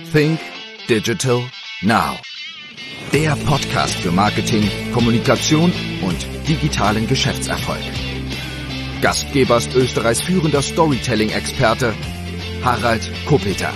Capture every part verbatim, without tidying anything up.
Think Digital Now. Der Podcast für Marketing, Kommunikation und digitalen Geschäftserfolg. Gastgeber ist Österreichs führender Storytelling-Experte Harald Kopeter.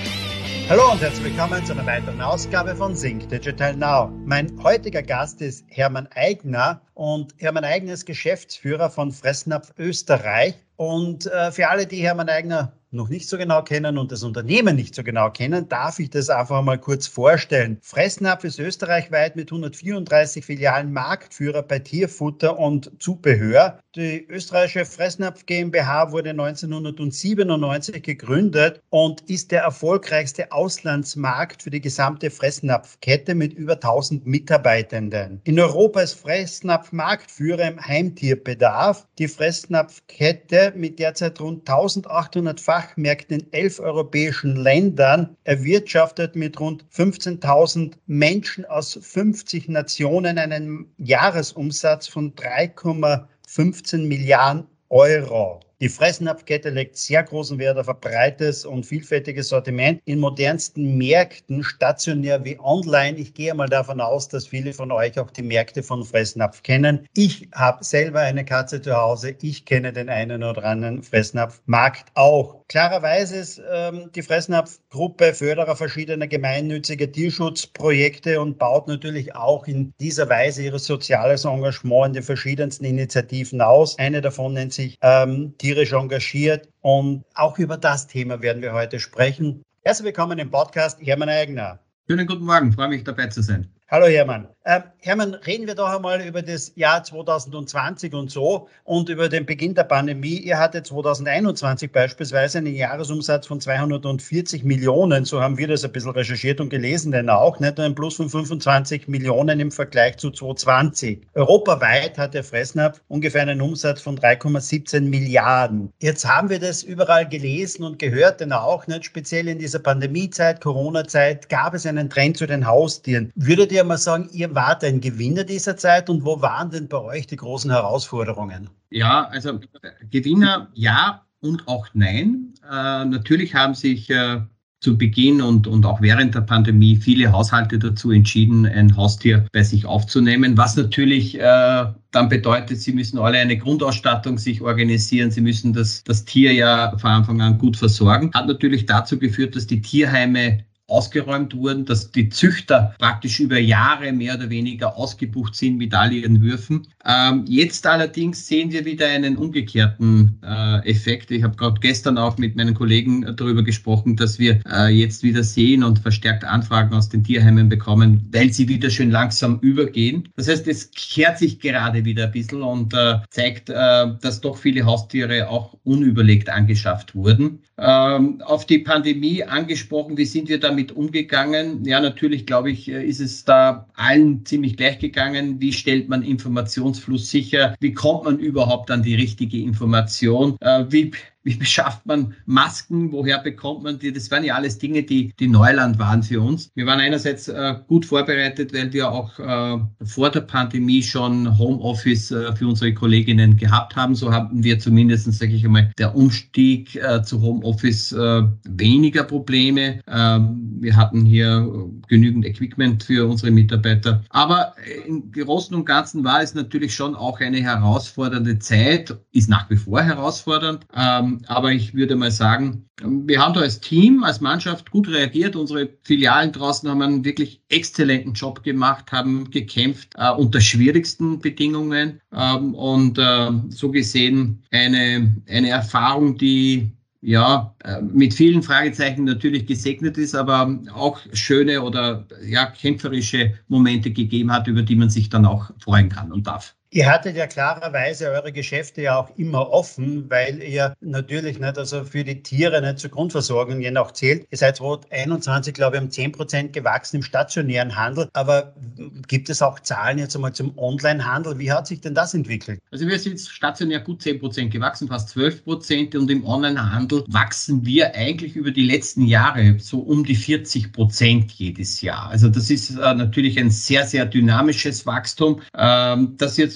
Hallo und herzlich willkommen zu einer weiteren Ausgabe von Think Digital Now. Mein heutiger Gast ist Hermann Aigner und Hermann Aigner ist Geschäftsführer von Fressnapf Österreich. Und äh, für alle, die Hermann Aigner noch nicht so genau kennen und das Unternehmen nicht so genau kennen, darf ich das einfach mal kurz vorstellen. Fressnapf ist österreichweit mit hundertvierunddreißig Filialen Marktführer bei Tierfutter und Zubehör. Die österreichische Fressnapf GmbH wurde neunzehnhundertsiebenundneunzig gegründet und ist der erfolgreichste Auslandsmarkt für die gesamte Fressnapfkette mit über tausend Mitarbeitenden. In Europa ist Fressnapf Marktführer im Heimtierbedarf. Die Fressnapfkette mit derzeit rund eintausendachthundert Fachmärkten in elf europäischen Ländern erwirtschaftet mit rund fünfzehntausend Menschen aus fünfzig Nationen einen Jahresumsatz von drei Komma fünfzehn Milliarden Euro. Die Fressnapfkette legt sehr großen Wert auf ein breites und vielfältiges Sortiment in modernsten Märkten, stationär wie online. Ich gehe mal davon aus, dass viele von euch auch die Märkte von Fressnapf kennen. Ich habe selber eine Katze zu Hause. Ich kenne den einen oder anderen Fressnapfmarkt auch. Klarerweise ist ähm, die Fressnapf-Gruppe Förderer verschiedener gemeinnütziger Tierschutzprojekte und baut natürlich auch in dieser Weise ihr soziales Engagement in den verschiedensten Initiativen aus. Eine davon nennt sich ähm, tierisch engagiert und auch über das Thema werden wir heute sprechen. Herzlich willkommen im Podcast, Hermann Aigner. Schönen guten Morgen, freue mich dabei zu sein. Hallo Hermann. Ähm, Hermann, reden wir doch einmal über das Jahr zweitausendzwanzig und so und über den Beginn der Pandemie. Ihr hattet zweitausendeinundzwanzig beispielsweise einen Jahresumsatz von zweihundertvierzig Millionen, so haben wir das ein bisschen recherchiert und gelesen, denn auch nicht ein Plus von fünfundzwanzig Millionen im Vergleich zu zweitausendzwanzig. Europaweit hat der Fressnapf ungefähr einen Umsatz von drei Komma siebzehn Milliarden. Jetzt haben wir das überall gelesen und gehört, denn auch nicht speziell in dieser Pandemiezeit, Corona-Zeit, gab es einen Trend zu den Haustieren. Würdet ihr mal sagen, ihr wart ein Gewinner dieser Zeit und wo waren denn bei euch die großen Herausforderungen? Ja, also Gewinner ja und auch nein. Äh, natürlich haben sich äh, zu Beginn und, und auch während der Pandemie viele Haushalte dazu entschieden, ein Haustier bei sich aufzunehmen, was natürlich äh, dann bedeutet, sie müssen alle eine Grundausstattung sich organisieren, sie müssen das, das Tier ja von Anfang an gut versorgen. Hat natürlich dazu geführt, dass die Tierheime ausgeräumt wurden, dass die Züchter praktisch über Jahre mehr oder weniger ausgebucht sind mit all ihren Würfen. Ähm, jetzt allerdings sehen wir wieder einen umgekehrten äh, Effekt. Ich habe gerade gestern auch mit meinen Kollegen darüber gesprochen, dass wir äh, jetzt wieder sehen und verstärkt Anfragen aus den Tierheimen bekommen, weil sie wieder schön langsam übergehen. Das heißt, es kehrt sich gerade wieder ein bisschen und äh, zeigt, äh, dass doch viele Haustiere auch unüberlegt angeschafft wurden. Ähm, auf die Pandemie angesprochen, wie sind wir damit umgegangen? Ja, natürlich, glaube ich, ist es da allen ziemlich gleich gegangen. Wie stellt man Informationsfluss sicher? Wie kommt man überhaupt an die richtige Information? Äh, wie Wie beschafft man Masken? Woher bekommt man die? Das waren ja alles Dinge, die, die Neuland waren für uns. Wir waren einerseits äh, gut vorbereitet, weil wir auch äh, vor der Pandemie schon Homeoffice äh, für unsere Kolleginnen gehabt haben. So hatten wir zumindest, sage ich einmal, der Umstieg äh, zu Homeoffice äh, weniger Probleme. Ähm, wir hatten hier genügend Equipment für unsere Mitarbeiter. Aber im Großen und Ganzen war es natürlich schon auch eine herausfordernde Zeit, ist nach wie vor herausfordernd. Ähm, Aber ich würde mal sagen, wir haben da als Team, als Mannschaft gut reagiert. Unsere Filialen draußen haben einen wirklich exzellenten Job gemacht, haben gekämpft äh, unter schwierigsten Bedingungen ähm, und äh, so gesehen eine, eine Erfahrung, die ja äh, mit vielen Fragezeichen natürlich gesegnet ist, aber auch schöne oder ja kämpferische Momente gegeben hat, über die man sich dann auch freuen kann und darf. Ihr hattet ja klarerweise eure Geschäfte ja auch immer offen, weil ihr natürlich nicht, also für die Tiere nicht zur Grundversorgung je nach zählt. Ihr seid zweitausendeinundzwanzig, glaube ich, um zehn Prozent gewachsen im stationären Handel. Aber gibt es auch Zahlen jetzt einmal zum Onlinehandel? Wie hat sich denn das entwickelt? Also wir sind stationär gut zehn Prozent gewachsen, fast zwölf Prozent. Und im Onlinehandel wachsen wir eigentlich über die letzten Jahre so um die vierzig Prozent jedes Jahr. Also das ist äh, natürlich ein sehr, sehr dynamisches Wachstum, ähm, das jetzt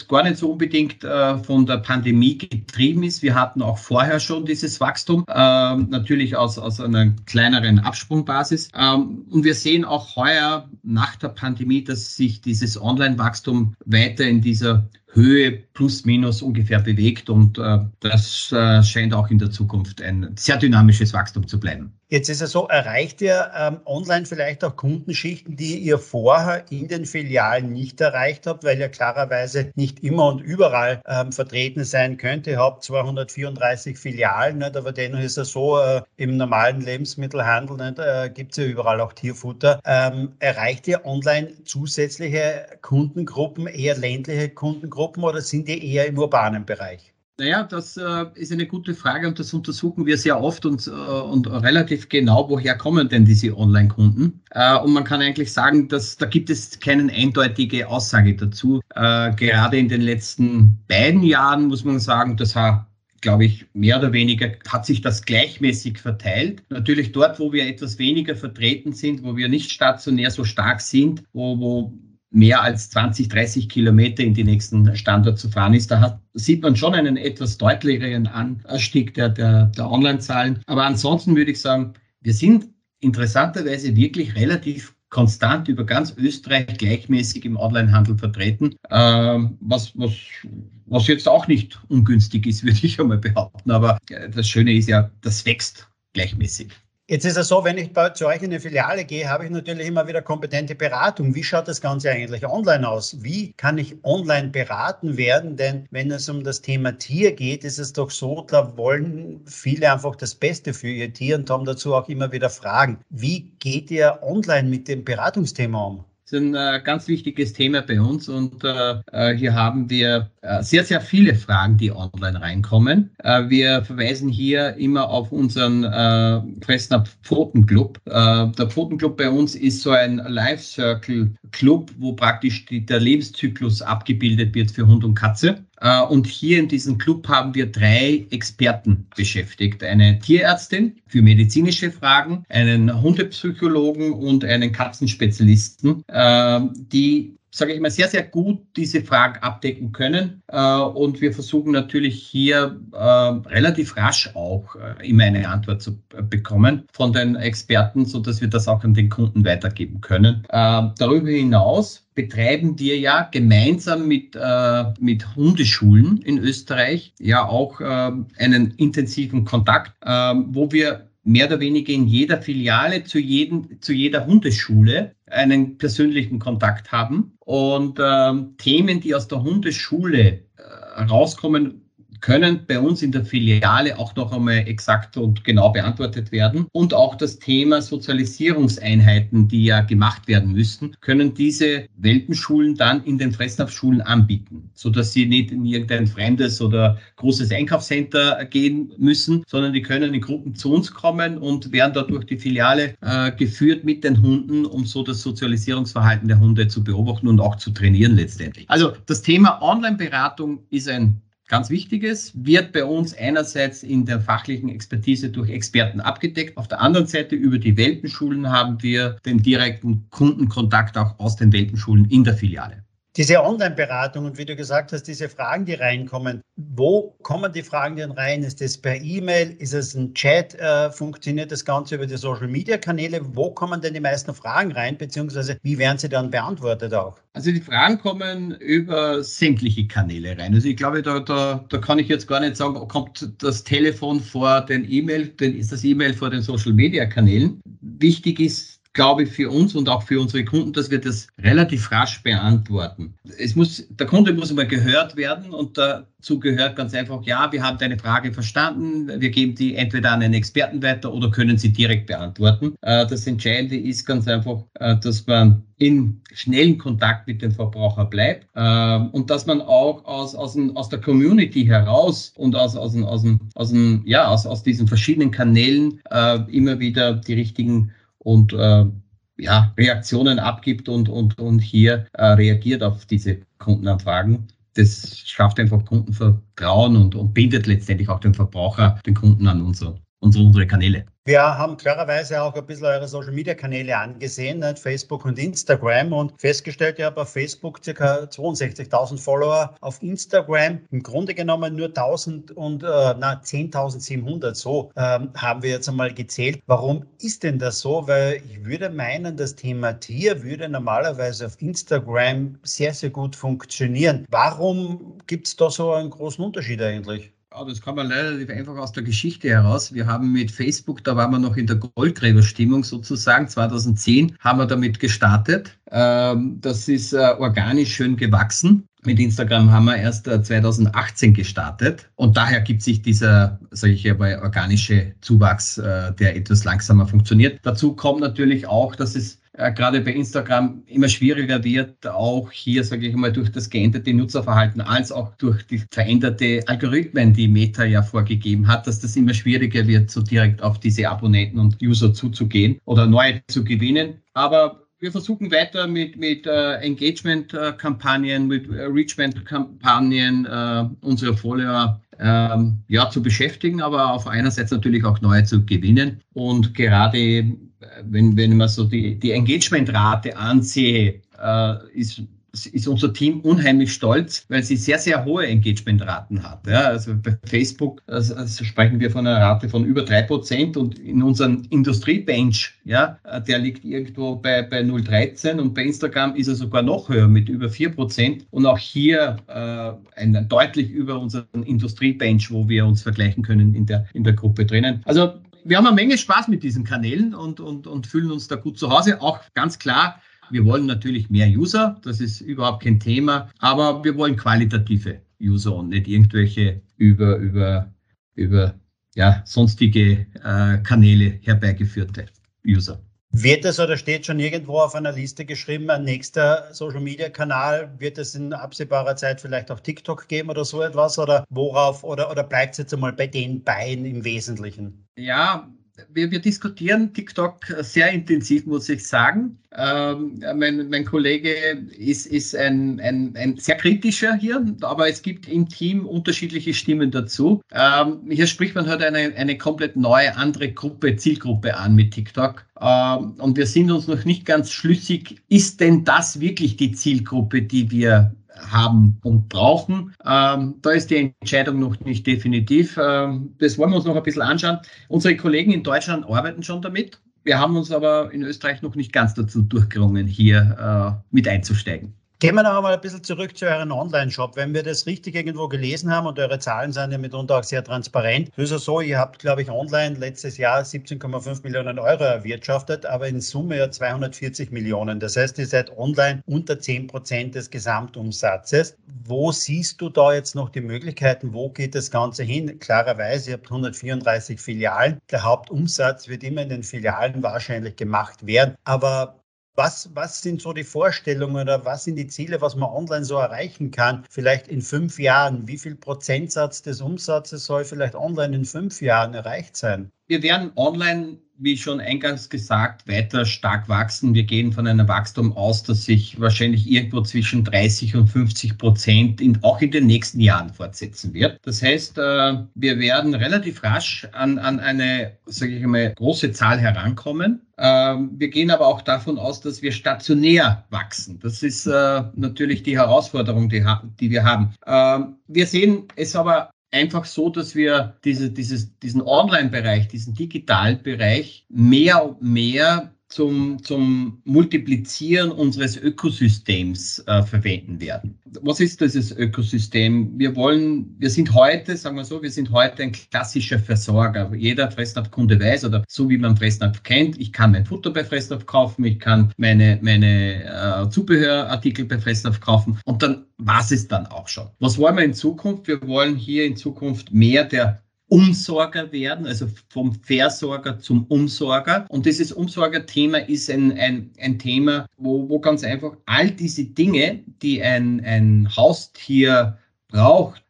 jetzt gar nicht so unbedingt äh, von der Pandemie getrieben ist. Wir hatten auch vorher schon dieses Wachstum, äh, natürlich aus, aus einer kleineren Absprungbasis. Ähm, und wir sehen auch heuer nach der Pandemie, dass sich dieses Online-Wachstum weiter in dieser Höhe plus minus ungefähr bewegt und äh, das äh, scheint auch in der Zukunft ein sehr dynamisches Wachstum zu bleiben. Jetzt ist es so, erreicht ihr ähm, online vielleicht auch Kundenschichten, die ihr vorher in den Filialen nicht erreicht habt, weil ihr klarerweise nicht immer und überall ähm, vertreten sein könnt. Ihr habt zweihundertvierunddreißig Filialen, nicht? Aber dennoch ist es so, äh, im normalen Lebensmittelhandel äh, gibt es ja überall auch Tierfutter. Ähm, erreicht ihr online zusätzliche Kundengruppen, eher ländliche Kundengruppen oder sind die eher im urbanen Bereich? Naja, das äh, ist eine gute Frage und das untersuchen wir sehr oft und, äh, und relativ genau, woher kommen denn diese Online-Kunden. Äh, und man kann eigentlich sagen, dass da gibt es keine eindeutige Aussage dazu. Äh, gerade in den letzten beiden Jahren muss man sagen, das hat, glaube ich, mehr oder weniger hat sich das gleichmäßig verteilt. Natürlich dort, wo wir etwas weniger vertreten sind, wo wir nicht stationär so stark sind, wo, wo mehr als zwanzig, dreißig Kilometer in die nächsten Standort zu fahren ist. Da hat, sieht man schon einen etwas deutlicheren Anstieg der, der, der Online-Zahlen. Aber ansonsten würde ich sagen, wir sind interessanterweise wirklich relativ konstant über ganz Österreich gleichmäßig im Onlinehandel vertreten, ähm, was, was, was jetzt auch nicht ungünstig ist, würde ich einmal behaupten. Aber das Schöne ist ja, das wächst gleichmäßig. Jetzt ist es so, wenn ich bei, zu euch in eine Filiale gehe, habe ich natürlich immer wieder kompetente Beratung. Wie schaut das Ganze eigentlich online aus? Wie kann ich online beraten werden? Denn wenn es um das Thema Tier geht, ist es doch so, da wollen viele einfach das Beste für ihr Tier und haben dazu auch immer wieder Fragen. Wie geht ihr online mit dem Beratungsthema um? Das ist ein äh, ganz wichtiges Thema bei uns und äh, hier haben wir äh, sehr, sehr viele Fragen, die online reinkommen. Äh, wir verweisen hier immer auf unseren äh, Fressnapf Pfotenclub. Äh, der Pfotenclub bei uns ist so ein Life Circle Club, wo praktisch die, der Lebenszyklus abgebildet wird für Hund und Katze. Und hier in diesem Club haben wir drei Experten beschäftigt. Eine Tierärztin für medizinische Fragen, einen Hundepsychologen und einen Katzenspezialisten, die, sage ich mal, sehr, sehr gut diese Fragen abdecken können. Und wir versuchen natürlich hier relativ rasch auch immer eine Antwort zu bekommen von den Experten, sodass wir das auch an den Kunden weitergeben können. Darüber hinaus betreiben wir ja gemeinsam mit, äh, mit Hundeschulen in Österreich ja auch äh, einen intensiven Kontakt, äh, wo wir mehr oder weniger in jeder Filiale zu, jedem, zu jeder Hundeschule einen persönlichen Kontakt haben und äh, Themen, die aus der Hundeschule äh, rauskommen, können bei uns in der Filiale auch noch einmal exakt und genau beantwortet werden. Und auch das Thema Sozialisierungseinheiten, die ja gemacht werden müssen, können diese Welpenschulen dann in den Fressnapfschulen anbieten, sodass sie nicht in irgendein fremdes oder großes Einkaufscenter gehen müssen, sondern die können in Gruppen zu uns kommen und werden dort durch die Filiale äh, geführt mit den Hunden, um so das Sozialisierungsverhalten der Hunde zu beobachten und auch zu trainieren letztendlich. Also das Thema Online-Beratung ist ein ganz Wichtiges, wird bei uns einerseits in der fachlichen Expertise durch Experten abgedeckt. Auf der anderen Seite über die Welpenschulen haben wir den direkten Kundenkontakt auch aus den Welpenschulen in der Filiale. Diese Online-Beratung und wie du gesagt hast, diese Fragen, die reinkommen, wo kommen die Fragen denn rein? Ist das per E-Mail? Ist es ein Chat? Äh, funktioniert das Ganze über die Social-Media-Kanäle? Wo kommen denn die meisten Fragen rein, beziehungsweise wie werden sie dann beantwortet auch? Also die Fragen kommen über sämtliche Kanäle rein. Also ich glaube, da, da, da kann ich jetzt gar nicht sagen, kommt das Telefon vor den E-Mail, dann ist das E-Mail vor den Social-Media-Kanälen. Wichtig ist, glaube ich, für uns und auch für unsere Kunden, dass wir das relativ rasch beantworten. Es muss, der Kunde muss immer gehört werden und dazu gehört ganz einfach, ja, wir haben deine Frage verstanden, wir geben die entweder an einen Experten weiter oder können sie direkt beantworten. Das Entscheidende ist ganz einfach, dass man in schnellen Kontakt mit dem Verbraucher bleibt und dass man auch aus, aus, den, aus der Community heraus und aus, aus, aus, aus, ja, aus, aus diesen verschiedenen Kanälen immer wieder die richtigen und äh, ja, Reaktionen abgibt und, und, und hier äh, reagiert auf diese Kundenanfragen. Das schafft einfach Kundenvertrauen und, und bindet letztendlich auch den Verbraucher, den Kunden an unsere, unsere, unsere Kanäle. Wir haben klarerweise auch ein bisschen eure Social-Media-Kanäle angesehen, nicht? Facebook und Instagram, und festgestellt, ihr habt auf Facebook ca. zweiundsechzigtausend Follower, auf Instagram im Grunde genommen nur tausend und äh, na, zehntausendsiebenhundert, so ähm, haben wir jetzt einmal gezählt. Warum ist denn das so? Weil ich würde meinen, das Thema Tier würde normalerweise auf Instagram sehr, sehr gut funktionieren. Warum gibt es da so einen großen Unterschied eigentlich? Ja, das kann man relativ einfach aus der Geschichte heraus. Wir haben mit Facebook, da waren wir noch in der Goldgräberstimmung sozusagen, zweitausendzehn haben wir damit gestartet. Das ist organisch schön gewachsen. Mit Instagram haben wir erst zweitausendachtzehn gestartet und daher gibt sich dieser, sage ich mal, organische Zuwachs, der etwas langsamer funktioniert. Dazu kommt natürlich auch, dass es äh, gerade bei Instagram immer schwieriger wird, auch hier, sage ich mal, durch das geänderte Nutzerverhalten als auch durch die veränderte Algorithmen, die Meta ja vorgegeben hat, dass das immer schwieriger wird, so direkt auf diese Abonnenten und User zuzugehen oder neue zu gewinnen. Aber wir versuchen weiter mit, mit äh, Engagement-Kampagnen, mit äh, Reachment-Kampagnen äh, unsere Follower ähm, ja, zu beschäftigen, aber auf einerseits natürlich auch neue zu gewinnen. Und gerade äh, wenn, wenn man so die, die Engagement-Rate ansehe, äh, ist ist unser Team unheimlich stolz, weil sie sehr, sehr hohe Engagement-Raten hat. Ja, also bei Facebook also, also sprechen wir von einer Rate von über drei Prozent und in unserem Industrie-Bench, ja, der liegt irgendwo bei, bei null Komma dreizehn und bei Instagram ist er sogar noch höher mit über vier Prozent und auch hier äh, ein, deutlich über unseren Industrie-Bench, wo wir uns vergleichen können in der, in der Gruppe drinnen. Also wir haben eine Menge Spaß mit diesen Kanälen und, und, und fühlen uns da gut zu Hause. Auch ganz klar, wir wollen natürlich mehr User, das ist überhaupt kein Thema, aber wir wollen qualitative User und nicht irgendwelche über, über, über ja, sonstige äh, Kanäle herbeigeführte User. Wird es oder steht schon irgendwo auf einer Liste geschrieben, ein nächster Social-Media-Kanal? Wird es in absehbarer Zeit vielleicht auf TikTok geben oder so etwas? Oder worauf? Oder, oder bleibt es jetzt einmal bei den beiden im Wesentlichen? Ja, Wir, wir diskutieren TikTok sehr intensiv, muss ich sagen. Ähm, mein, mein Kollege ist, ist ein, ein, ein sehr kritischer hier, aber es gibt im Team unterschiedliche Stimmen dazu. Ähm, hier spricht man halt eine, eine komplett neue, andere Gruppe, Zielgruppe an mit TikTok. Ähm, und wir sind uns noch nicht ganz schlüssig, ist denn das wirklich die Zielgruppe, die wir haben und brauchen. Ähm, da ist die Entscheidung noch nicht definitiv. Ähm, das wollen wir uns noch ein bisschen anschauen. Unsere Kollegen in Deutschland arbeiten schon damit. Wir haben uns aber in Österreich noch nicht ganz dazu durchgerungen, hier äh, mit einzusteigen. Gehen wir noch einmal ein bisschen zurück zu euren Online-Shop. Wenn wir das richtig irgendwo gelesen haben und eure Zahlen sind ja mitunter auch sehr transparent, so ist es so, ihr habt, glaube ich, online letztes Jahr siebzehn Komma fünf Millionen Euro erwirtschaftet, aber in Summe ja zweihundertvierzig Millionen. Das heißt, ihr seid online unter zehn Prozent des Gesamtumsatzes. Wo siehst du da jetzt noch die Möglichkeiten? Wo geht das Ganze hin? Klarerweise, ihr habt hundertvierunddreißig Filialen. Der Hauptumsatz wird immer in den Filialen wahrscheinlich gemacht werden. Aber Was, was sind so die Vorstellungen oder was sind die Ziele, was man online so erreichen kann? Vielleicht in fünf Jahren. Wie viel Prozentsatz des Umsatzes soll vielleicht online in fünf Jahren erreicht sein? Wir werden online, wie schon eingangs gesagt, weiter stark wachsen. Wir gehen von einem Wachstum aus, das sich wahrscheinlich irgendwo zwischen dreißig und fünfzig Prozent in, auch in den nächsten Jahren fortsetzen wird. Das heißt, wir werden relativ rasch an, an eine, sage ich mal, große Zahl herankommen. Wir gehen aber auch davon aus, dass wir stationär wachsen. Das ist natürlich die Herausforderung, die, die wir haben. Wir sehen es aber einfach so, dass wir diese, dieses, diesen Online-Bereich, diesen digitalen Bereich mehr und mehr zum, zum Multiplizieren unseres Ökosystems äh, verwenden werden. Was ist dieses Ökosystem? Wir wollen, wir sind heute, sagen wir so, wir sind heute ein klassischer Versorger. Jeder Fressnapf-Kunde weiß oder so wie man Fressnapf kennt, ich kann mein Futter bei Fressnapf kaufen, ich kann meine, meine äh, Zubehörartikel bei Fressnapf kaufen und dann war es dann auch schon. Was wollen wir in Zukunft? Wir wollen hier in Zukunft mehr der Umsorger werden, also vom Versorger zum Umsorger. Und dieses Umsorgerthema ist ein, ein, ein Thema, wo, wo ganz einfach all diese Dinge, die ein, ein Haustier braucht,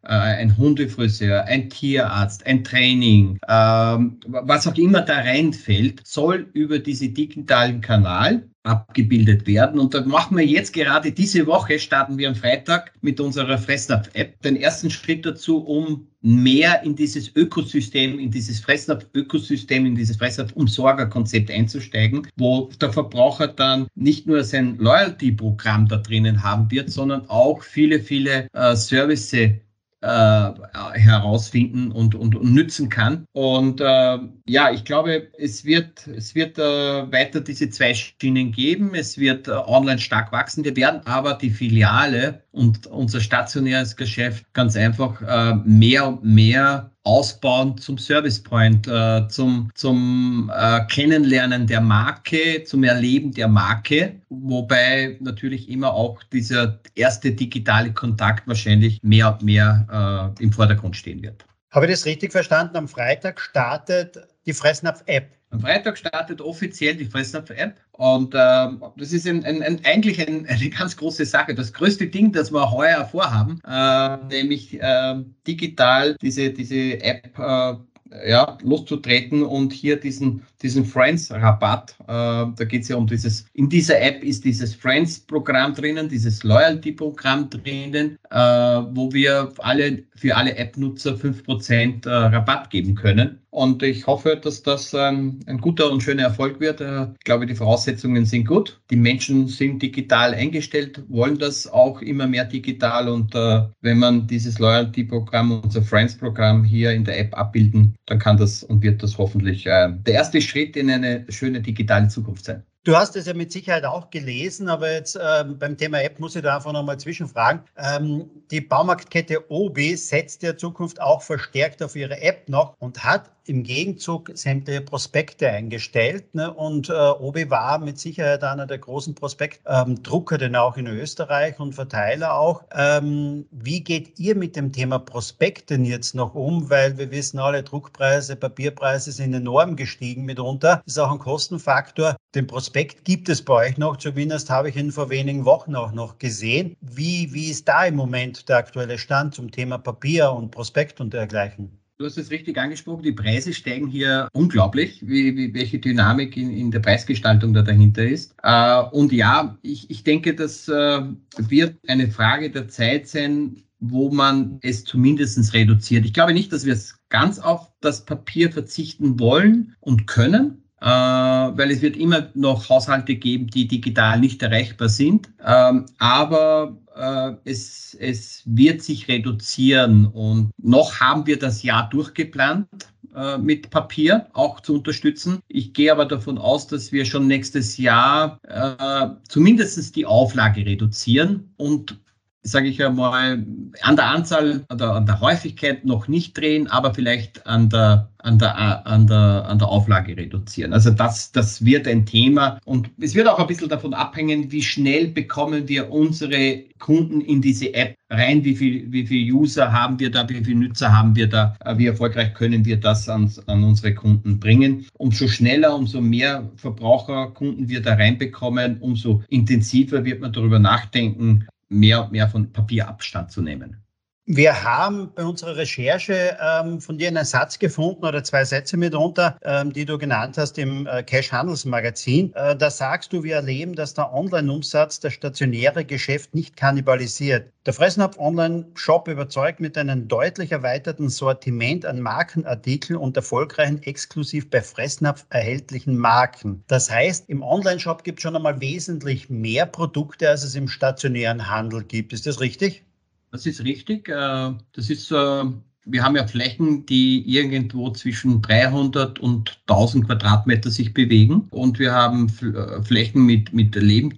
äh, ein Hundefriseur, ein Tierarzt, ein Training, ähm, was auch immer da reinfällt, soll über diesen digitalen Kanal abgebildet werden. Und da machen wir jetzt gerade diese Woche, starten wir am Freitag mit unserer Fressnapf-App den ersten Schritt dazu, um mehr in dieses Ökosystem, in dieses Fressnapf-Ökosystem, in dieses Fressnapf-Umsorger-Konzept einzusteigen, wo der Verbraucher dann nicht nur sein Loyalty-Programm da drinnen haben wird, sondern auch viele, viele äh, Services Äh, herausfinden und, und, und nützen kann. Und äh, ja, ich glaube, es wird, es wird äh, weiter diese zwei Schienen geben. Es wird äh, online stark wachsen. Wir werden aber die Filiale und unser stationäres Geschäft ganz einfach äh, mehr und mehr ausbauen zum Service Point, äh, zum, zum äh, Kennenlernen der Marke, zum Erleben der Marke, wobei natürlich immer auch dieser erste digitale Kontakt wahrscheinlich mehr und mehr äh, im Vordergrund stehen wird. Habe ich das richtig verstanden? Am Freitag startet die Fressnapf-App. Am Freitag startet offiziell die Fressnapf-App und äh, das ist ein, ein, ein, eigentlich ein, eine ganz große Sache. Das größte Ding, das wir heuer vorhaben, äh, nämlich äh, digital diese, diese App äh, ja, loszutreten und hier diesen, diesen Friends-Rabatt, äh, da geht es ja um dieses, in dieser App ist dieses Friends-Programm drinnen, dieses Loyalty-Programm drinnen, äh, wo wir alle für alle App-Nutzer fünf Prozent äh, Rabatt geben können. Und ich hoffe, dass das ähm, ein guter und schöner Erfolg wird. Äh, ich glaube, die Voraussetzungen sind gut. Die Menschen sind digital eingestellt, wollen das auch immer mehr digital. Und äh, wenn man dieses Loyalty-Programm, unser Friends-Programm hier in der App abbilden, dann kann das und wird das hoffentlich äh, der erste Schritt in eine schöne digitale Zukunft sein. Du hast es ja mit Sicherheit auch gelesen, aber jetzt ähm, beim Thema App muss ich da einfach nochmal zwischenfragen. Ähm, die Baumarktkette Obi setzt ja Zukunft auch verstärkt auf ihre App noch und hat im Gegenzug sämtliche Prospekte eingestellt. Ne? Und äh, Obi war mit Sicherheit einer der großen Prospektdrucker, ähm, denn auch in Österreich und Verteiler auch. Ähm, wie geht ihr mit dem Thema Prospekt denn jetzt noch um? Weil wir wissen alle, Druckpreise, Papierpreise sind enorm gestiegen mitunter. Das ist auch ein Kostenfaktor. Den Prospekt gibt es bei euch noch. Zumindest habe ich ihn vor wenigen Wochen auch noch gesehen. Wie, wie ist da im Moment der aktuelle Stand zum Thema Papier und Prospekt und dergleichen? Du hast es richtig angesprochen, die Preise steigen hier unglaublich, wie, wie, welche Dynamik in, in der Preisgestaltung da dahinter ist. Äh, und ja, ich, ich denke, das äh, wird eine Frage der Zeit sein, wo man es zumindest reduziert. Ich glaube nicht, dass wir es ganz auf das Papier verzichten wollen und können, äh, weil es wird immer noch Haushalte geben, die digital nicht erreichbar sind. Ähm, aber äh, es, es wird sich reduzieren und noch haben wir das Jahr durchgeplant äh, mit Papier auch zu unterstützen. Ich gehe aber davon aus, dass wir schon nächstes Jahr äh, zumindest die Auflage reduzieren und sage ich einmal, an der Anzahl, an der, an der Häufigkeit noch nicht drehen, aber vielleicht an der, an der, an der, an der Auflage reduzieren. Also das, das wird ein Thema und es wird auch ein bisschen davon abhängen, wie schnell bekommen wir unsere Kunden in diese App rein, wie viel, wie viel User haben wir da, wie viele Nutzer haben wir da, wie erfolgreich können wir das an, an unsere Kunden bringen. Umso schneller, umso mehr Verbraucherkunden wir da reinbekommen, umso intensiver wird man darüber nachdenken, mehr und mehr von Papier Abstand zu nehmen. Wir haben bei unserer Recherche ähm, von dir einen Satz gefunden oder zwei Sätze mitunter, ähm, die du genannt hast im äh, Cash-Handelsmagazin. Äh, da sagst du, wir erleben, dass der Online-Umsatz das stationäre Geschäft nicht kannibalisiert. Der Fressnapf Online-Shop überzeugt mit einem deutlich erweiterten Sortiment an Markenartikeln und erfolgreichen exklusiv bei Fressnapf erhältlichen Marken. Das heißt, im Online-Shop gibt es schon einmal wesentlich mehr Produkte, als es im stationären Handel gibt. Ist das richtig? Das ist richtig. Das ist, wir haben ja Flächen, die irgendwo zwischen dreihundert und tausend Quadratmeter sich bewegen. Und wir haben Flächen mit, mit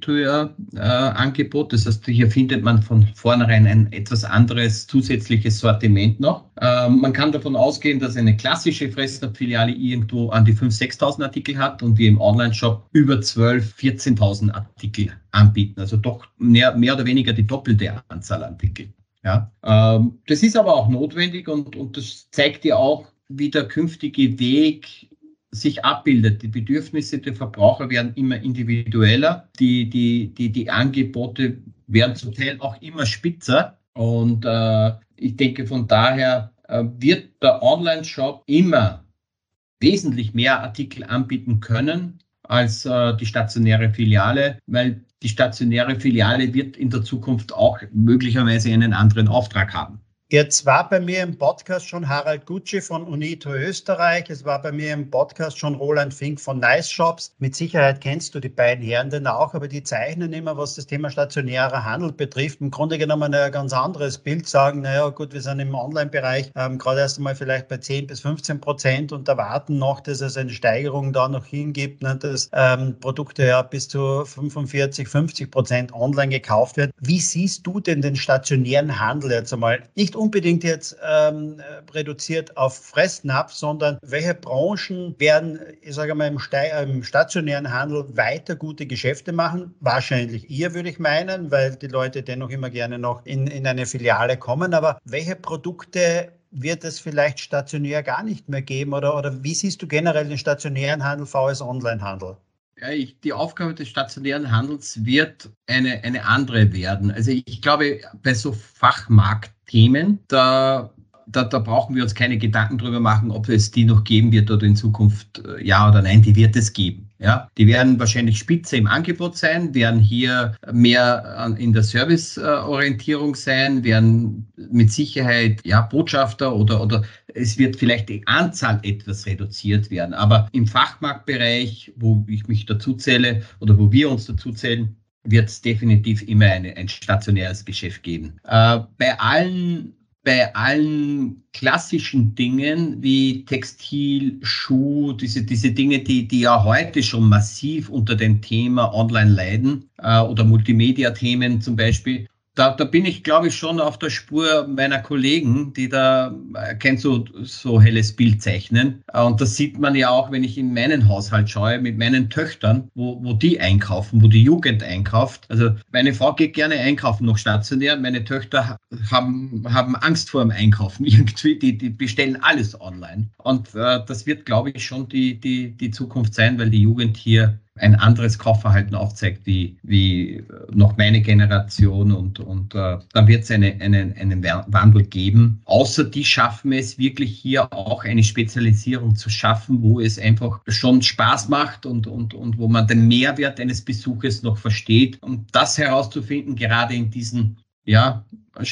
Lebendtürer-Angebot. Das heißt, hier findet man von vornherein ein etwas anderes zusätzliches Sortiment noch. Man kann davon ausgehen, dass eine klassische Fressnapf-Filiale irgendwo an die fünftausend, sechstausend Artikel hat und wir im Online-Shop über zwölftausend, vierzehntausend Artikel anbieten. Also doch mehr, mehr oder weniger die doppelte Anzahl Artikel. Ja, ähm, das ist aber auch notwendig und, und das zeigt ja auch, wie der künftige Weg sich abbildet. Die Bedürfnisse der Verbraucher werden immer individueller, die, die, die, die Angebote werden zum Teil auch immer spitzer. Und äh, Ich denke, von daher äh, wird der Online-Shop immer wesentlich mehr Artikel anbieten können als äh, die stationäre Filiale, weil die stationäre Filiale wird in der Zukunft auch möglicherweise einen anderen Auftrag haben. Jetzt war bei mir im Podcast schon Harald Gutschi von Unito Österreich. Es war bei mir im Podcast schon Roland Fink von Nice Shops. Mit Sicherheit kennst du die beiden Herren denn auch, aber die zeichnen immer, was das Thema stationärer Handel betrifft, im Grunde genommen ein ganz anderes Bild. Sagen, naja gut, wir sind im Online-Bereich ähm, gerade erst einmal vielleicht bei zehn bis fünfzehn Prozent und erwarten noch, dass es eine Steigerung da noch hingibt, ne, dass ähm, Produkte ja bis zu fünfundvierzig, fünfzig Prozent online gekauft werden. Wie siehst du denn den stationären Handel jetzt einmal? Nicht unbedingt jetzt ähm, reduziert auf Fressnapf, sondern welche Branchen werden, ich sage mal, im, im stationären Handel weiter gute Geschäfte machen? Wahrscheinlich ihr, würde ich meinen, weil die Leute dennoch immer gerne noch in, in eine Filiale kommen. Aber welche Produkte wird es vielleicht stationär gar nicht mehr geben? Oder, oder wie siehst du generell den stationären Handel vs Onlinehandel? Ja, ich, die Aufgabe des stationären Handels wird eine, eine andere werden. Also ich glaube, bei so Fachmarktthemen, da, da, da brauchen wir uns keine Gedanken drüber machen, ob es die noch geben wird oder in Zukunft ja oder nein, die wird es geben. Ja, die werden wahrscheinlich spitze im Angebot sein, werden hier mehr in der Serviceorientierung sein, werden mit Sicherheit ja Botschafter oder, oder es wird vielleicht die Anzahl etwas reduziert werden. Aber im Fachmarktbereich, wo ich mich dazu zähle oder wo wir uns dazu zählen, wird es definitiv immer eine, ein stationäres Geschäft geben. Äh, bei allen Bei allen klassischen Dingen wie Textil, Schuh, diese, diese Dinge, die, die ja heute schon massiv unter dem Thema Online leiden äh, oder Multimedia-Themen zum Beispiel, da, da bin ich, glaube ich, schon auf der Spur meiner Kollegen, die da, äh, kennt so, so helles Bild zeichnen. Äh, und das sieht man ja auch, wenn ich in meinen Haushalt schaue, mit meinen Töchtern, wo, wo die einkaufen, wo die Jugend einkauft. Also meine Frau geht gerne einkaufen, noch stationär. Meine Töchter haben, haben Angst vor dem Einkaufen irgendwie. Die, die bestellen alles online. Und äh, das wird, glaube ich, schon die, die, die Zukunft sein, weil die Jugend hier ein anderes Kaufverhalten aufzeigt, wie, wie noch meine Generation und, und äh, da wird es eine, eine, einen Wandel geben. Außer die schaffen es wirklich hier auch eine Spezialisierung zu schaffen, wo es einfach schon Spaß macht und, und, und wo man den Mehrwert eines Besuches noch versteht. Und das herauszufinden, gerade in diesem ja,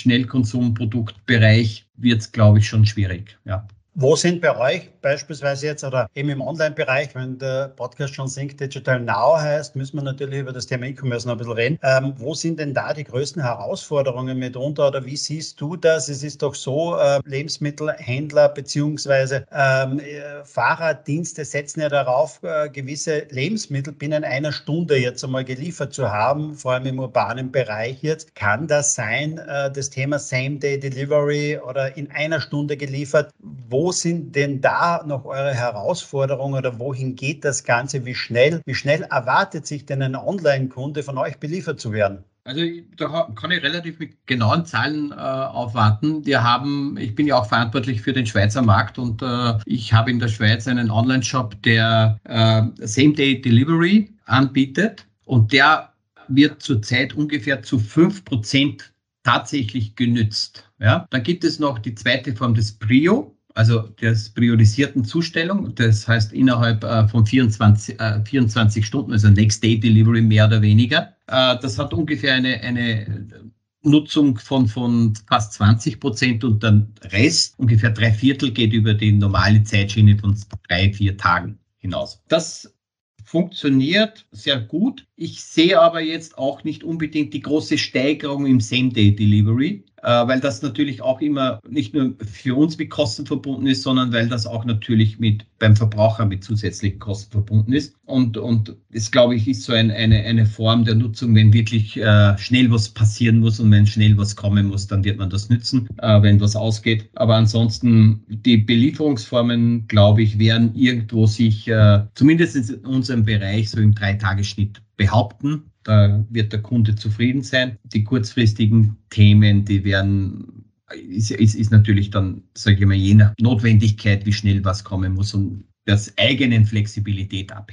Schnellkonsumproduktbereich, wird es, glaube ich, schon schwierig. Ja. Wo sind bei euch beispielsweise jetzt oder eben im Online-Bereich, wenn der Podcast schon Think Digital Now heißt, müssen wir natürlich über das Thema E-Commerce noch ein bisschen reden. Ähm, wo sind denn da die größten Herausforderungen mitunter oder wie siehst du das? Es ist doch so, äh, Lebensmittelhändler beziehungsweise ähm, Fahrraddienste setzen ja darauf, äh, gewisse Lebensmittel binnen einer Stunde jetzt einmal geliefert zu haben, vor allem im urbanen Bereich jetzt. Kann das sein, äh, das Thema Same-Day-Delivery oder in einer Stunde geliefert? Wo sind denn da noch eure Herausforderungen oder wohin geht das Ganze? Wie schnell, wie schnell erwartet sich denn ein Online-Kunde von euch beliefert zu werden? Also da kann ich relativ mit genauen Zahlen äh, aufwarten. Wir haben, ich bin ja auch verantwortlich für den Schweizer Markt und äh, ich habe in der Schweiz einen Online-Shop, der äh, Same-Day-Delivery anbietet und der wird zurzeit ungefähr zu fünf Prozent tatsächlich genützt. Ja? Dann gibt es noch die zweite Form des Prio, also der priorisierten Zustellung, das heißt innerhalb äh, von vierundzwanzig, äh, vierundzwanzig Stunden, also Next Day Delivery mehr oder weniger. Äh, das hat ungefähr eine, eine Nutzung von, von fast zwanzig Prozent und der Rest, ungefähr drei Viertel, geht über die normale Zeitschiene von drei, vier Tagen hinaus. Das funktioniert sehr gut. Ich sehe aber jetzt auch nicht unbedingt die große Steigerung im Same-Day-Delivery, äh, weil das natürlich auch immer nicht nur für uns mit Kosten verbunden ist, sondern weil das auch natürlich mit beim Verbraucher mit zusätzlichen Kosten verbunden ist. Und, und das, glaube ich, ist so ein, eine, eine Form der Nutzung, wenn wirklich äh, schnell was passieren muss und wenn schnell was kommen muss, dann wird man das nützen, äh, wenn was ausgeht. Aber ansonsten, die Belieferungsformen, glaube ich, werden irgendwo sich, äh, zumindest in unserem Bereich, so im Drei-Tage-Schnitt behaupten. Da wird der Kunde zufrieden sein. Die kurzfristigen Themen, die werden, ist, ist, ist natürlich dann, sage ich mal, je nach Notwendigkeit, wie schnell was kommen muss und der eigenen Flexibilität abhängig.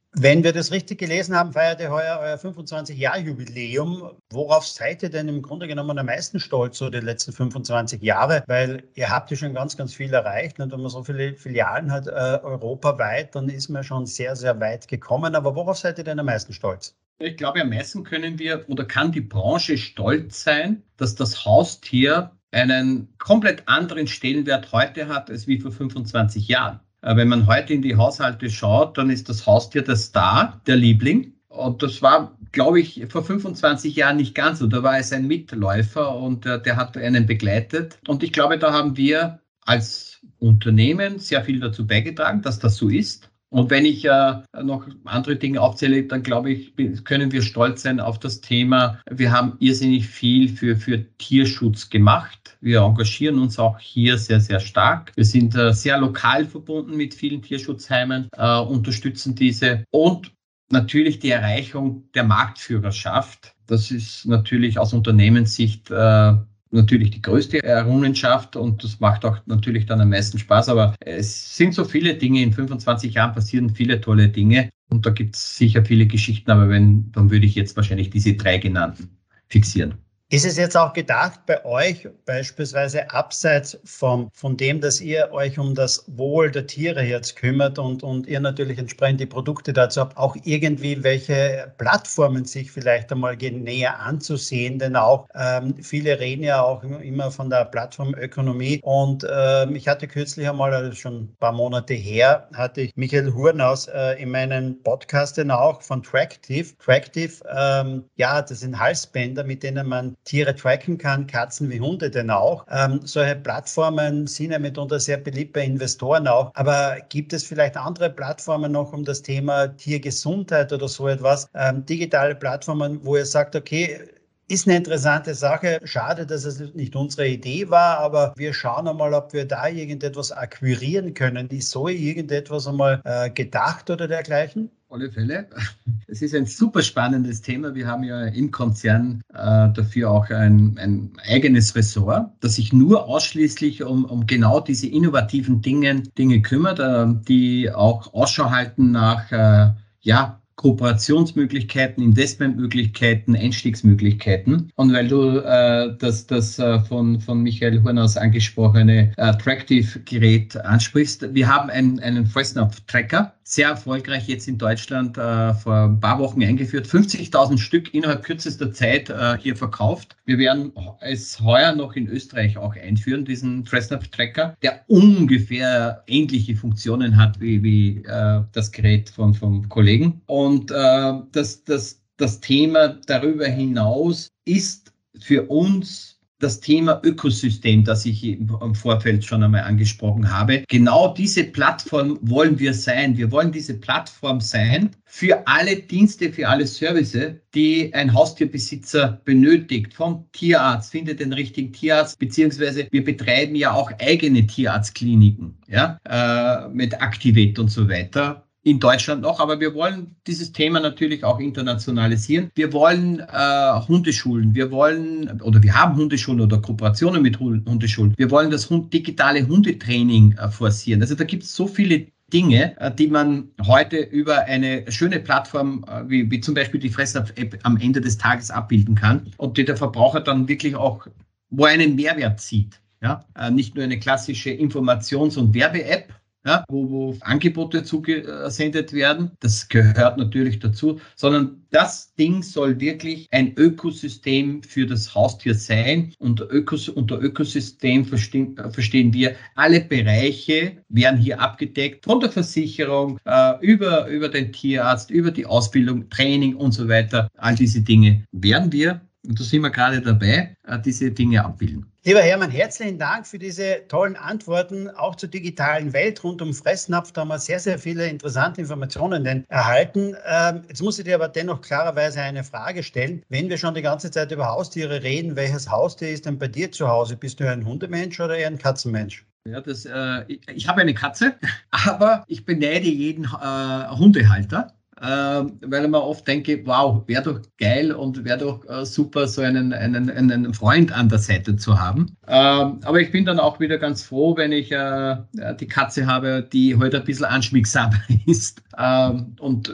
Wenn wir das richtig gelesen haben, feiert ihr heuer euer fünfundzwanzig-Jahr-Jubiläum. Worauf seid ihr denn im Grunde genommen am meisten stolz, so die letzten fünfundzwanzig Jahre? Weil ihr habt ja schon ganz, ganz viel erreicht. Und wenn man so viele Filialen hat, äh, europaweit, dann ist man schon sehr, sehr weit gekommen. Aber worauf seid ihr denn am meisten stolz? Ich glaube, am meisten können wir oder kann die Branche stolz sein, dass das Haustier einen komplett anderen Stellenwert heute hat als wie vor fünfundzwanzig Jahren. Wenn man heute in die Haushalte schaut, dann ist das Haustier der Star, der Liebling. Und das war, glaube ich, vor fünfundzwanzig Jahren nicht ganz so. Da war es ein Mitläufer und äh, der hat einen begleitet. Und ich glaube, da haben wir als Unternehmen sehr viel dazu beigetragen, dass das so ist. Und wenn ich äh, noch andere Dinge aufzähle, dann glaube ich, können wir stolz sein auf das Thema. Wir haben irrsinnig viel für, für Tierschutz gemacht. Wir engagieren uns auch hier sehr, sehr stark. Wir sind äh, sehr lokal verbunden mit vielen Tierschutzheimen, äh, unterstützen diese. Und natürlich die Erreichung der Marktführerschaft. Das ist natürlich aus Unternehmenssicht äh, natürlich die größte Errungenschaft und das macht auch natürlich dann am meisten Spaß. Aber es sind so viele Dinge, in fünfundzwanzig Jahren passieren viele tolle Dinge und da gibt es sicher viele Geschichten, aber wenn, dann würde ich jetzt wahrscheinlich diese drei genannten fixieren. Ist es jetzt auch gedacht bei euch, beispielsweise abseits vom, von dem, dass ihr euch um das Wohl der Tiere jetzt kümmert und, und ihr natürlich entsprechend die Produkte dazu habt, auch irgendwie welche Plattformen sich vielleicht einmal näher anzusehen? Denn auch ähm, viele reden ja auch immer von der Plattformökonomie und ähm, ich hatte kürzlich einmal, also schon ein paar Monate her, hatte ich Michael Hurnaus äh, in meinen Podcast dann auch von Tractive. Tractive, ähm, ja, das sind Halsbänder, mit denen man Tiere tracken kann, Katzen wie Hunde denn auch. Ähm, solche Plattformen sind ja mitunter sehr beliebt bei Investoren auch. Aber gibt es vielleicht andere Plattformen noch um das Thema Tiergesundheit oder so etwas? Ähm, digitale Plattformen, wo ihr sagt, okay, ist eine interessante Sache. Schade, dass es nicht unsere Idee war, aber wir schauen einmal, ob wir da irgendetwas akquirieren können. Ist so irgendetwas einmal äh, gedacht oder dergleichen? Auf alle Fälle. Es ist ein super spannendes Thema. Wir haben ja im Konzern äh, dafür auch ein, ein eigenes Ressort, das sich nur ausschließlich um, um genau diese innovativen Dinge, Dinge kümmert, äh, die auch Ausschau halten nach äh, ja, Kooperationsmöglichkeiten, Investmentmöglichkeiten, Einstiegsmöglichkeiten. Und weil du äh, das, das äh, von, von Michael Hurnaus angesprochene äh, Tractive-Gerät ansprichst, wir haben einen, einen Fressnapf-Tracker, sehr erfolgreich jetzt in Deutschland äh, vor ein paar Wochen eingeführt, fünfzigtausend Stück innerhalb kürzester Zeit äh, hier verkauft. Wir werden es heuer noch in Österreich auch einführen, diesen Fressnapf-Tracker, der ungefähr ähnliche Funktionen hat wie, wie äh, das Gerät von, vom Kollegen. Und äh, das, das, das Thema darüber hinaus ist für uns das Thema Ökosystem, das ich im Vorfeld schon einmal angesprochen habe. Genau diese Plattform wollen wir sein. Wir wollen diese Plattform sein für alle Dienste, für alle Services, die ein Haustierbesitzer benötigt. Vom Tierarzt, findet den richtigen Tierarzt, beziehungsweise wir betreiben ja auch eigene Tierarztkliniken, ja, äh, mit Activate und so weiter. In Deutschland noch, aber wir wollen dieses Thema natürlich auch internationalisieren. Wir wollen äh, Hundeschulen, wir wollen, oder wir haben Hundeschulen oder Kooperationen mit Hundeschulen. Wir wollen das Hund, digitale Hundetraining äh, forcieren. Also da gibt es so viele Dinge, äh, die man heute über eine schöne Plattform, äh, wie, wie zum Beispiel die Fressnapf-App am Ende des Tages abbilden kann und die der Verbraucher dann wirklich auch, wo er einen Mehrwert sieht. Ja? Äh, nicht nur eine klassische Informations- und Werbe-App, ja, wo, wo Angebote zugesendet werden. Das gehört natürlich dazu, sondern das Ding soll wirklich ein Ökosystem für das Haustier sein. Und Ökos, unter Ökosystem verstehen, verstehen wir, alle Bereiche werden hier abgedeckt, von der Versicherung äh, über, über den Tierarzt, über die Ausbildung, Training und so weiter. All diese Dinge werden wir, und da sind wir gerade dabei, äh, diese Dinge abbilden. Lieber Hermann, herzlichen Dank für diese tollen Antworten, auch zur digitalen Welt rund um Fressnapf. Da haben wir sehr, sehr viele interessante Informationen denn erhalten. Ähm, jetzt muss ich dir aber dennoch klarerweise eine Frage stellen. Wenn wir schon die ganze Zeit über Haustiere reden, welches Haustier ist denn bei dir zu Hause? Bist du ein Hundemensch oder eher ein Katzenmensch? Ja, das, äh, ich, ich habe eine Katze, aber ich beneide jeden äh, Hundehalter. Ähm, weil ich mir oft denke, wow, wäre doch geil und wäre doch äh, super, so einen, einen, einen Freund an der Seite zu haben. Ähm, aber ich bin dann auch wieder ganz froh, wenn ich äh, die Katze habe, die heute ein bisschen anschmiegsamer ist. Ähm, und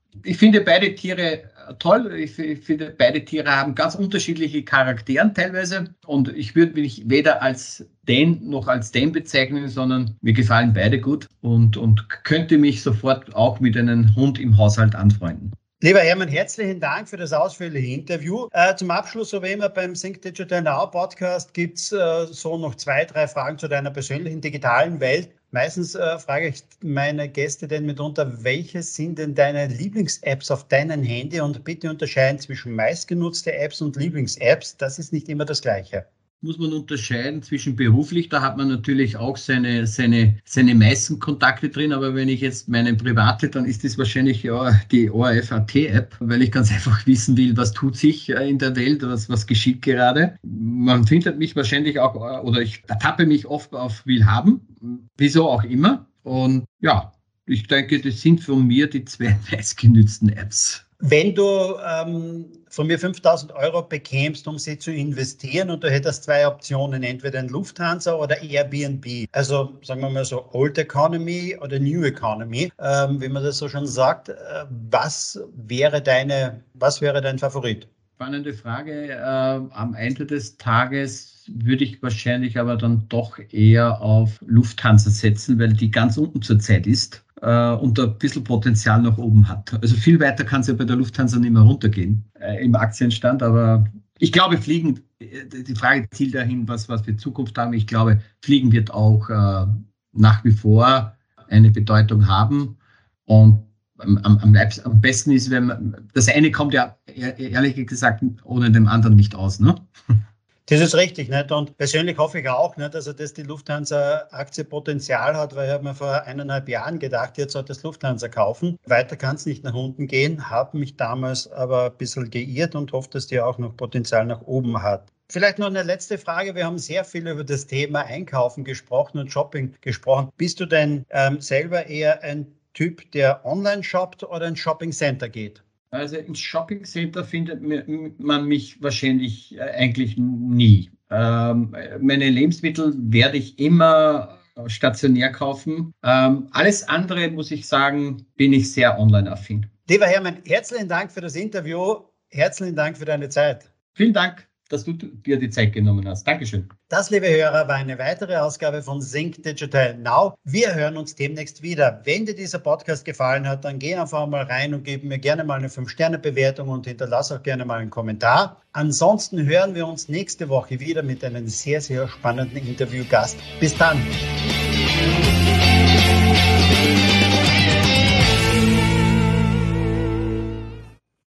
Ich finde beide Tiere toll. Ich finde, beide Tiere haben ganz unterschiedliche Charaktere teilweise. Und ich würde mich weder als den noch als den bezeichnen, sondern mir gefallen beide gut und, und könnte mich sofort auch mit einem Hund im Haushalt anfreunden. Lieber Hermann, herzlichen Dank für das ausführliche Interview. Äh, zum Abschluss, so wie immer beim Think Digital Now Podcast, gibt es äh, so noch zwei, drei Fragen zu deiner persönlichen digitalen Welt. Meistens äh, frage ich meine Gäste denn mitunter, welche sind denn deine Lieblings-Apps auf deinem Handy? Und bitte unterscheiden zwischen meistgenutzte Apps und Lieblings-Apps. Das ist nicht immer das Gleiche. Muss man unterscheiden zwischen beruflich, da hat man natürlich auch seine, seine, seine meisten Kontakte drin, aber wenn ich jetzt meine private, dann ist das wahrscheinlich ja die O R F A T-App, weil ich ganz einfach wissen will, was tut sich in der Welt, was, was geschieht gerade. Man findet mich wahrscheinlich auch, oder ich ertappe mich oft auf Willhaben, wieso auch immer. Und ja, ich denke, das sind von mir die zwei meistgenützten Apps. Wenn du ähm, von mir fünftausend Euro bekämst, um sie zu investieren und du hättest zwei Optionen, entweder in Lufthansa oder Airbnb, also sagen wir mal so Old Economy oder New Economy, ähm, wie man das so schon sagt, äh, was wäre deine, was wäre dein Favorit? Spannende Frage. Äh, am Ende des Tages würde ich wahrscheinlich aber dann doch eher auf Lufthansa setzen, weil die ganz unten zurzeit ist äh, und ein bisschen Potenzial nach oben hat. Also viel weiter kann es ja bei der Lufthansa nicht mehr runtergehen äh, im Aktienstand, aber ich glaube, Fliegen, die Frage zielt dahin, was, was wir in Zukunft haben. Ich glaube, Fliegen wird auch äh, nach wie vor eine Bedeutung haben und Am, am, am besten ist, wenn man, das eine kommt ja ehrlich gesagt ohne dem anderen nicht aus, ne? Das ist richtig, nicht? Und persönlich hoffe ich auch, nicht, also dass die Lufthansa-Aktie Potenzial hat, weil ich habe mir vor eineinhalb Jahren gedacht, jetzt sollte das Lufthansa kaufen. Weiter kann es nicht nach unten gehen, habe mich damals aber ein bisschen geirrt und hoffe, dass die auch noch Potenzial nach oben hat. Vielleicht noch eine letzte Frage. Wir haben sehr viel über das Thema Einkaufen gesprochen und Shopping gesprochen. Bist du denn ähm, selber eher ein Typ, der online shoppt oder ins Shopping Center geht? Also ins Shopping Center findet man mich wahrscheinlich eigentlich nie. Ähm, meine Lebensmittel werde ich immer stationär kaufen. Ähm, alles andere, muss ich sagen, bin ich sehr online-affin. Lieber Hermann, herzlichen Dank für das Interview. Herzlichen Dank für deine Zeit. Vielen Dank, dass du dir die Zeit genommen hast. Dankeschön. Das, liebe Hörer, war eine weitere Ausgabe von Think Digital Now. Wir hören uns demnächst wieder. Wenn dir dieser Podcast gefallen hat, dann geh einfach mal rein und gib mir gerne mal eine fünf Sterne Bewertung und hinterlass auch gerne mal einen Kommentar. Ansonsten hören wir uns nächste Woche wieder mit einem sehr, sehr spannenden Interviewgast. Bis dann.